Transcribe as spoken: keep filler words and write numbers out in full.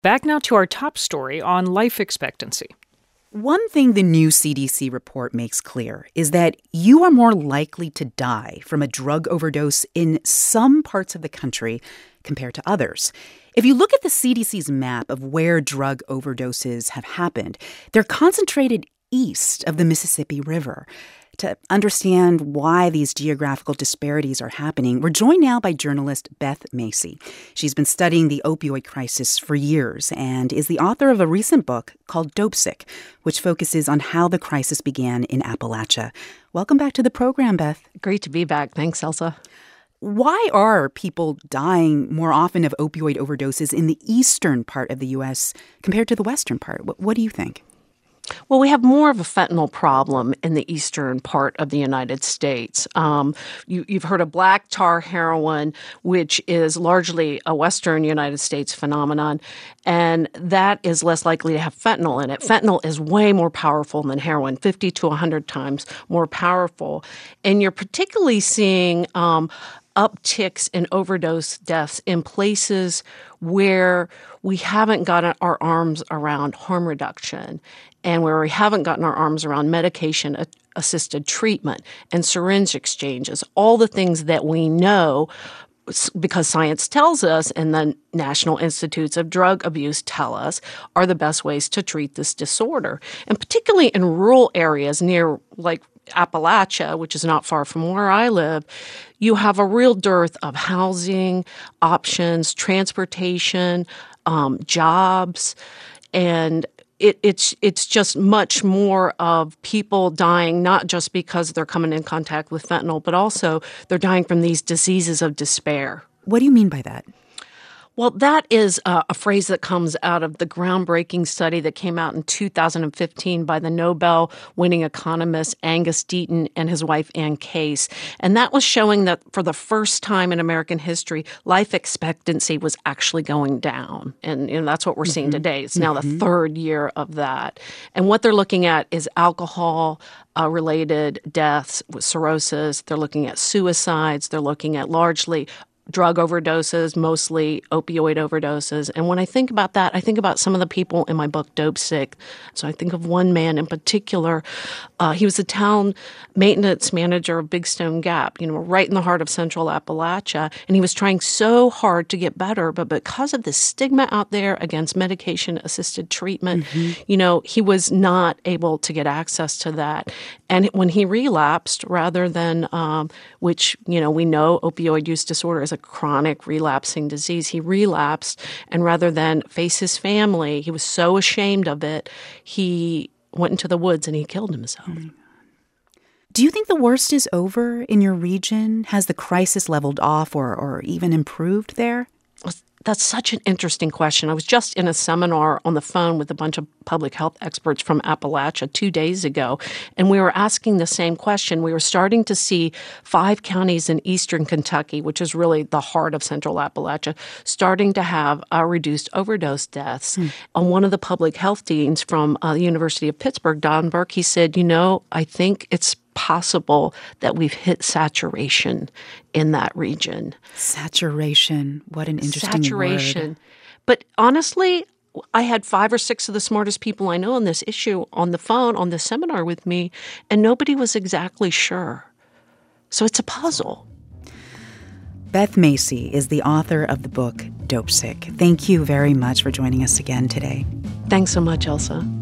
Back now to our top story on life expectancy. One thing the new C D C report makes clear is that you are more likely to die from a drug overdose in some parts of the country compared to others. If you look at the C D C's map of where drug overdoses have happened, they're concentrated east of the Mississippi River. To understand why these geographical disparities are happening, we're joined now by journalist Beth Macy. She's been studying the opioid crisis for years and is the author of a recent book called Dopesick, which focuses on how the crisis began in Appalachia. Welcome back to the program, Beth. Great to be back. Thanks, Elsa. Why are people dying more often of opioid overdoses in the eastern part of the U S compared to the western part? What, what do you think? Well, we have more of a fentanyl problem in the eastern part of the United States. Um, you, you've heard of black tar heroin, which is largely a western United States phenomenon, and that is less likely to have fentanyl in it. Fentanyl is way more powerful than heroin, fifty to one hundred times more powerful. And you're particularly seeing um, upticks in overdose deaths in places where we haven't gotten our arms around harm reduction and where we haven't gotten our arms around medication-assisted treatment and syringe exchanges, all the things that we know because science tells us and the National Institutes of Drug Abuse tell us are the best ways to treat this disorder. And particularly in rural areas near, like, Appalachia, which is not far from where I live, you have a real dearth of housing options, transportation, um, jobs, and it, it's it's just much more of people dying, not just because they're coming in contact with fentanyl, but also they're dying from these diseases of despair. What do you mean by that? Well, that is uh, a phrase that comes out of the groundbreaking study that came out in two thousand fifteen by the Nobel-winning economist Angus Deaton and his wife Ann Case. And that was showing that for the first time in American history, life expectancy was actually going down. And you know, that's what we're mm-hmm. seeing today. It's now mm-hmm. the third year of that. And what they're looking at is alcohol-related uh, deaths with cirrhosis. They're looking at suicides. They're looking at largely drug overdoses, mostly opioid overdoses. And when I think about that, I think about some of the people in my book, Dopesick. So I think of one man in particular. Uh, he was the town maintenance manager of Big Stone Gap, you know, right in the heart of central Appalachia. And he was trying so hard to get better, but because of the stigma out there against medication-assisted treatment, mm-hmm. you know, he was not able to get access to that. And when he relapsed, rather than, um, which, you know, we know opioid use disorder is a chronic relapsing disease. He relapsed, and rather than face his family, he was so ashamed of it, he went into the woods and he killed himself. Mm-hmm. Do you think the worst is over in your region? Has the crisis leveled off or, or even improved there? That's such an interesting question. I was just in a seminar on the phone with a bunch of public health experts from Appalachia two days ago, and we were asking the same question. We were starting to see five counties in eastern Kentucky, which is really the heart of central Appalachia, starting to have uh, reduced overdose deaths. Hmm. On one of the public health deans from uh, the University of Pittsburgh, Don Burke, he said, you know, I think it's possible that we've hit saturation in that region. Saturation. What an interesting Saturation. word. But honestly, I had five or six of the smartest people I know on this issue on the phone on this seminar with me, and nobody was exactly sure. So it's a puzzle. Beth Macy is the author of the book Dopesick. Thank you very much for joining us again today. Thanks so much, Elsa.